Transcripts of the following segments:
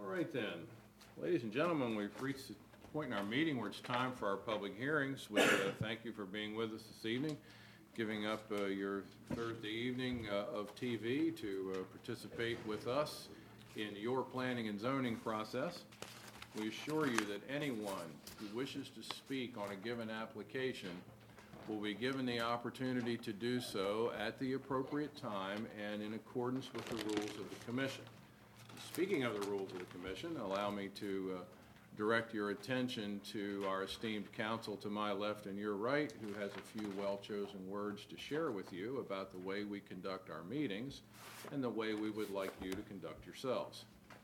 right then, ladies and gentlemen, we've reached the point in our meeting where it's time for our public hearings. We thank you for being with us this evening, giving up your Thursday evening of TV to participate with us in your planning and zoning process. We assure you that anyone who wishes to speak on a given application will be given the opportunity to do so at the appropriate time and in accordance with the rules of the Commission. Speaking of the rules of the Commission, allow me to direct your attention to our esteemed counsel to my left and your right, who has a few well-chosen words to share with you about the way we conduct our meetings and the way we would like you to conduct yourselves.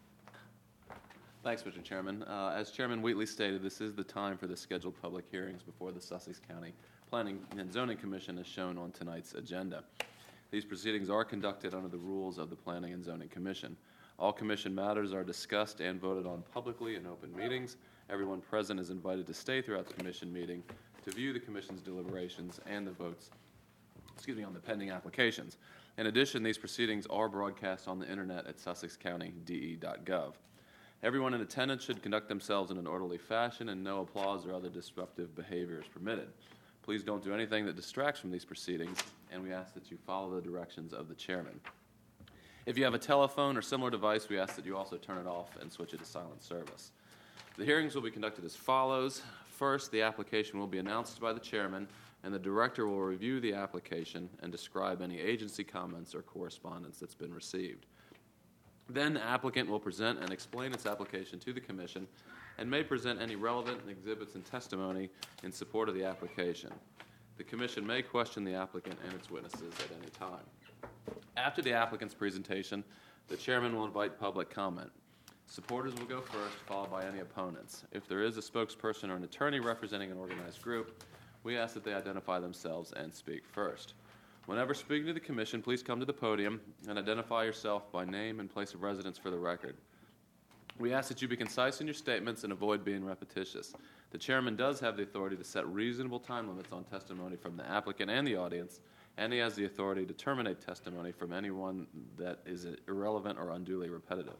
Thanks, Mr. Chairman. As Chairman Wheatley stated, this is the time for the scheduled public hearings before the Sussex County Planning and Zoning Commission as shown on tonight's agenda. These proceedings are conducted under the rules of the Planning and Zoning Commission. All Commission matters are discussed and voted on publicly in open meetings. Everyone present is invited to stay throughout the Commission meeting to view the Commission's deliberations and the votes on the pending applications. In addition, these proceedings are broadcast on the internet at sussexcountyde.gov. Everyone in attendance should conduct themselves in an orderly fashion, and no applause or other disruptive behavior is permitted. Please don't do anything that distracts from these proceedings, and we ask that you follow the directions of the chairman. If you have a telephone or similar device, we ask that you also turn it off and switch it to silent service. The hearings will be conducted as follows. First, the application will be announced by the chairman, and the director will review the application and describe any agency comments or correspondence that's been received. Then the applicant will present and explain its application to the Commission and may present any relevant exhibits and testimony in support of the application. The Commission may question the applicant and its witnesses at any time. After the applicant's presentation, the chairman will invite public comment. Supporters will go first, followed by any opponents. If there is a spokesperson or an attorney representing an organized group, we ask that they identify themselves and speak first. Whenever speaking to the Commission, please come to the podium and identify yourself by name and place of residence for the record. We ask that you be concise in your statements and avoid being repetitious. The chairman does have the authority to set reasonable time limits on testimony from the applicant and the audience, and he has the authority to terminate testimony from anyone that is irrelevant or unduly repetitive.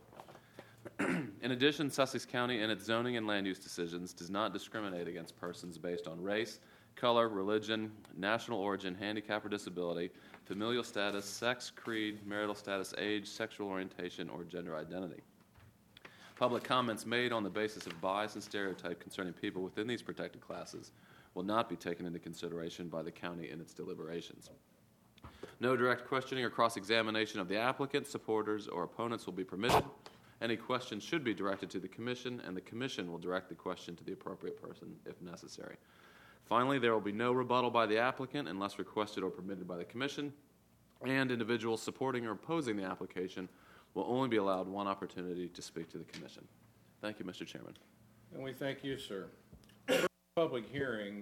In addition, Sussex County in its zoning and land use decisions does not discriminate against persons based on race, color, religion, national origin, handicap or disability, familial status, sex, creed, marital status, age, sexual orientation, or gender identity. Public comments made on the basis of bias and stereotype concerning people within these protected classes will not be taken into consideration by the county in its deliberations. No direct questioning or cross-examination of the applicant, supporters, or opponents will be permitted. Any question should be directed to the Commission, and the Commission will direct the question to the appropriate person if necessary. Finally, there will be no rebuttal by the applicant unless requested or permitted by the Commission, and individuals supporting or opposing the application will only be allowed one opportunity to speak to the Commission. Thank you, Mr. Chairman. And we thank you, sir. First public hearing